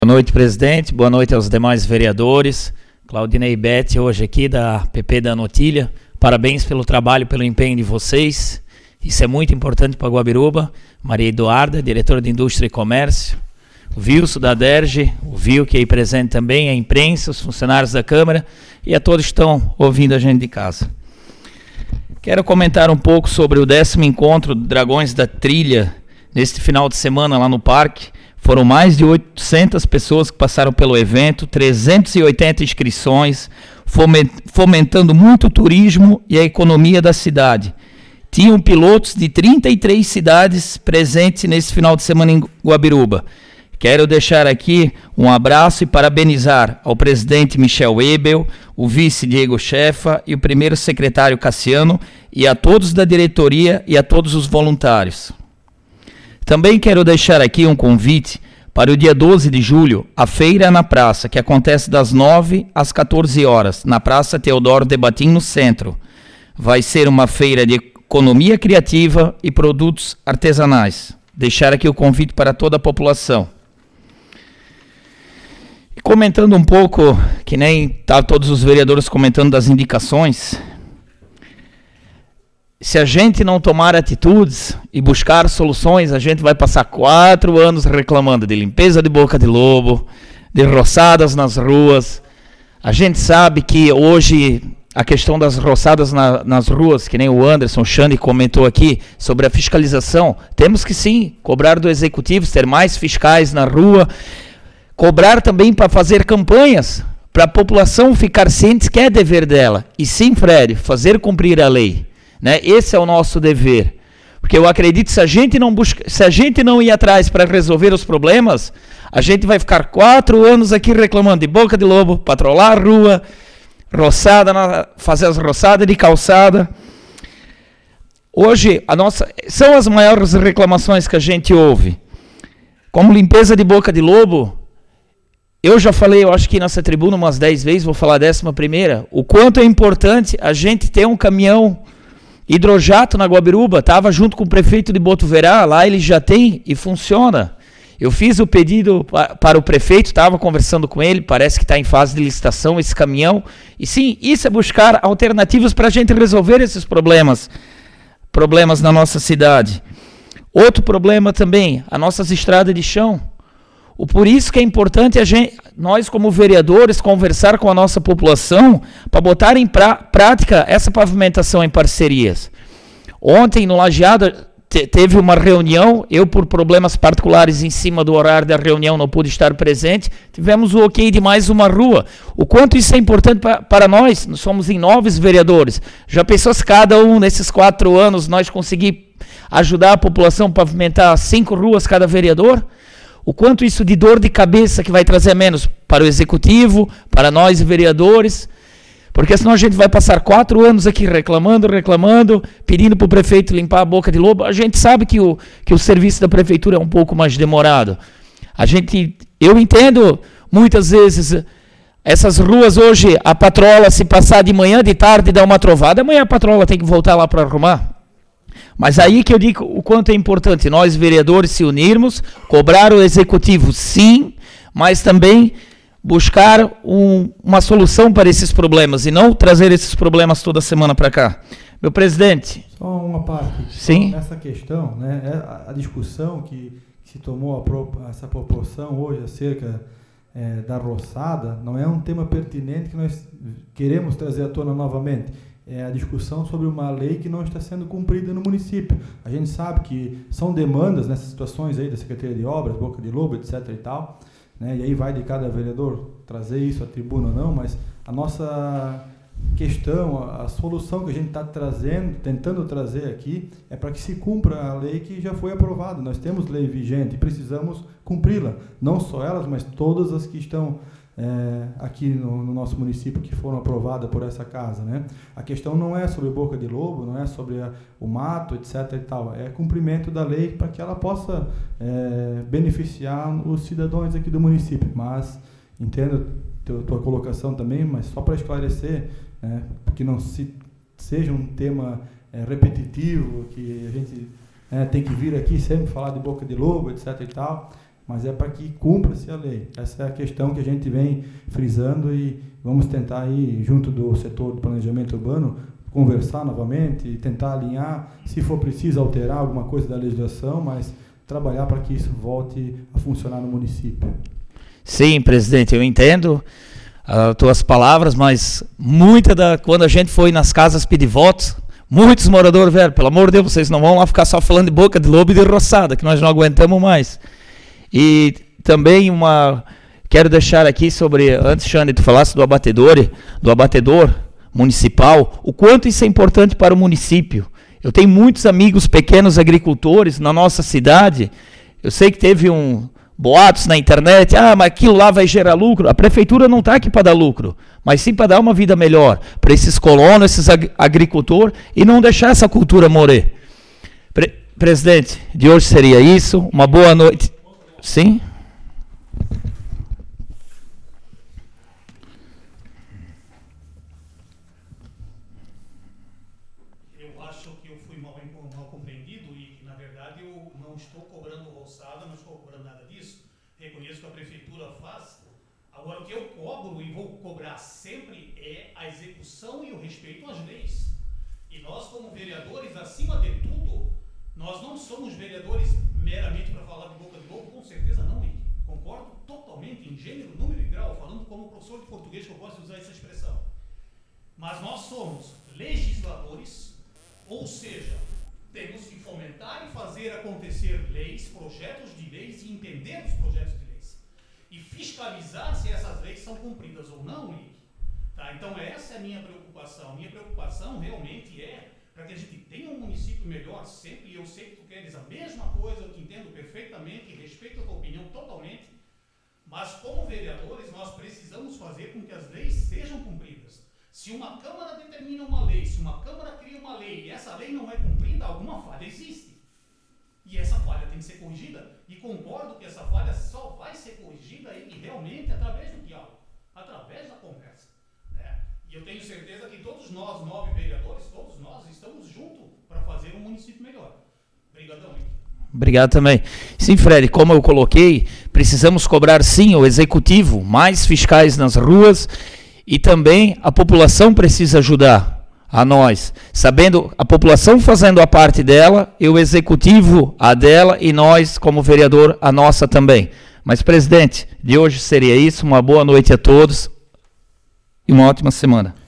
Boa noite, presidente. Boa noite aos demais vereadores. Claudinei Bete, hoje aqui da PP da Notilha. Parabéns pelo trabalho, pelo empenho de vocês. Isso é muito importante para Guabiruba. Maria Eduarda, diretora de Indústria e Comércio. O Wilson da DERJ, o Vil, que é aí presente também, a imprensa, os funcionários da Câmara e a todos que estão ouvindo a gente de casa. Quero comentar um pouco sobre o 10º encontro do Dragões da Trilha, neste final de semana lá no parque. Foram mais de 800 pessoas que passaram pelo evento, 380 inscrições, fomentando muito o turismo e a economia da cidade. Tinham pilotos de 33 cidades presentes nesse final de semana em Guabiruba. Quero deixar aqui um abraço e parabenizar ao presidente Michel Ebel, o vice Diego Chefa e o primeiro secretário Cassiano e a todos da diretoria e a todos os voluntários. Também quero deixar aqui um convite para o dia 12 de julho, a Feira na Praça, que acontece das 9 às 14 horas, na Praça Teodoro Debatim, no centro. Vai ser uma feira de economia criativa e produtos artesanais. Deixar aqui o convite para toda a população. E comentando um pouco, que nem tá todos os vereadores comentando das indicações, se a gente não tomar atitudes e buscar soluções, a gente vai passar 4 anos reclamando de limpeza de boca de lobo, de roçadas nas ruas. A gente sabe que hoje a questão das roçadas nas ruas, que nem o Anderson Xande comentou aqui, sobre a fiscalização, temos que sim cobrar do executivo, ter mais fiscais na rua, cobrar também para fazer campanhas, para a população ficar ciente que é dever dela. E sim, Fred, fazer cumprir a lei. Né? Esse é o nosso dever, porque eu acredito que se a gente não ir atrás para resolver os problemas, a gente vai ficar 4 anos aqui reclamando de boca de lobo, patrolar a rua, fazer as roçadas de calçada. Hoje são as maiores reclamações que a gente ouve, como limpeza de boca de lobo. Eu já falei, eu acho que nessa tribuna umas 10 vezes, vou falar a 11ª, o quanto é importante a gente ter um caminhão hidrojato na Guabiruba. Estava junto com o prefeito de Botuverá, lá ele já tem e funciona. Eu fiz o pedido para o prefeito, estava conversando com ele, parece que está em fase de licitação esse caminhão. E sim, isso é buscar alternativas para a gente resolver esses problemas na nossa cidade. Outro problema também, as nossas estradas de chão. Por isso que é importante nós como vereadores conversar com a nossa população para botar em prática essa pavimentação em parcerias. Ontem no Lajeado teve uma reunião, eu por problemas particulares em cima do horário da reunião não pude estar presente, tivemos o ok de mais uma rua. O quanto isso é importante para nós somos em 9 vereadores. Já pensou se cada um nesses 4 anos nós conseguir ajudar a população a pavimentar 5 ruas cada vereador? O quanto isso de dor de cabeça que vai trazer menos para o executivo, para nós vereadores, porque senão a gente vai passar 4 anos aqui reclamando, pedindo para o prefeito limpar a boca de lobo. A gente sabe que o serviço da prefeitura é um pouco mais demorado. Eu entendo muitas vezes essas ruas hoje, a patrola se passar de manhã, de tarde, dá uma trovada, amanhã a patrola tem que voltar lá para arrumar. Mas aí que eu digo o quanto é importante nós vereadores se unirmos, cobrar o executivo sim, mas também buscar uma solução para esses problemas e não trazer esses problemas toda semana para cá. Meu presidente. Só uma parte. Sim. Nessa questão, né, a discussão que se tomou essa proporção hoje acerca da roçada não é um tema pertinente que nós queremos trazer à tona novamente. É a discussão sobre uma lei que não está sendo cumprida no município. A gente sabe que são demandas nessas situações aí da Secretaria de Obras, Boca de Lobo, etc. e tal, né? E aí vai de cada vereador trazer isso à tribuna ou não, mas a nossa questão, a solução que a gente está tentando trazer aqui, é para que se cumpra a lei que já foi aprovada. Nós temos lei vigente e precisamos cumpri-la. Não só elas, mas todas as que estão aqui no nosso município que foram aprovadas por essa casa, né? A questão não é sobre boca de lobo, não é sobre o mato, etc. e tal, é cumprimento da lei para que ela possa beneficiar os cidadãos aqui do município. Mas entendo tua colocação também, mas só para esclarecer, que não seja um tema repetitivo, que a gente tem que vir aqui sempre falar de boca de lobo, etc. e tal. mas é para que cumpra-se a lei. Essa é a questão que a gente vem frisando e vamos tentar aí, junto do setor do planejamento urbano, conversar novamente e tentar alinhar, se for preciso alterar alguma coisa da legislação, mas trabalhar para que isso volte a funcionar no município. Sim, presidente, eu entendo as tuas palavras, mas quando a gente foi nas casas pedir votos, muitos moradores, velho, pelo amor de Deus, vocês não vão lá ficar só falando de Boca de Lobo e de Roçada, que nós não aguentamos mais. E também quero deixar aqui sobre, antes, Xande, tu falasse do abatedor municipal, o quanto isso é importante para o município. Eu tenho muitos amigos pequenos agricultores na nossa cidade. Eu sei que teve boatos na internet, mas aquilo lá vai gerar lucro. A prefeitura não está aqui para dar lucro, mas sim para dar uma vida melhor para esses colonos, esses agricultores, e não deixar essa cultura morrer. Presidente, de hoje seria isso. Uma boa noite. Sim? Eu acho que eu fui mal compreendido e que, na verdade, eu não estou cobrando roçada, não estou cobrando nada disso. Reconheço que a prefeitura faz. Agora, o que eu cobro e vou cobrar sempre é a execução e o respeito às leis. E nós, como vereadores, acima de tudo, nós não somos vereadores meramente para falar de Boca de Lobo, com certeza não, Henrique. Concordo totalmente, em gênero, número e grau, falando como professor de português que eu posso usar essa expressão. Mas nós somos legisladores, ou seja, temos que fomentar e fazer acontecer leis, projetos de leis e entender os projetos de leis. E fiscalizar se essas leis são cumpridas ou não, Henrique. Tá? Então essa é a minha preocupação. Minha preocupação realmente é para que a gente tenha um município melhor sempre, e eu sei que tu queres a mesma coisa, eu te entendo perfeitamente, respeito a tua opinião totalmente, mas como vereadores nós precisamos fazer com que as leis sejam cumpridas. Se uma Câmara determina uma lei, se uma Câmara cria uma lei e essa lei não é cumprida, alguma falha existe. E essa falha tem que ser corrigida, e concordo que essa falha só vai ser corrigida aí, realmente através do diálogo, através da conversa. E eu tenho certeza que todos nós, 9 vereadores, todos nós estamos juntos para fazer um município melhor. Obrigadão, Henrique. Obrigado também. Sim, Fred, como eu coloquei, precisamos cobrar sim o executivo, mais fiscais nas ruas, e também a população precisa ajudar a nós, sabendo a população fazendo a parte dela, e o executivo a dela, e nós como vereador a nossa também. Mas, presidente, de hoje seria isso. Uma boa noite a todos e uma ótima semana.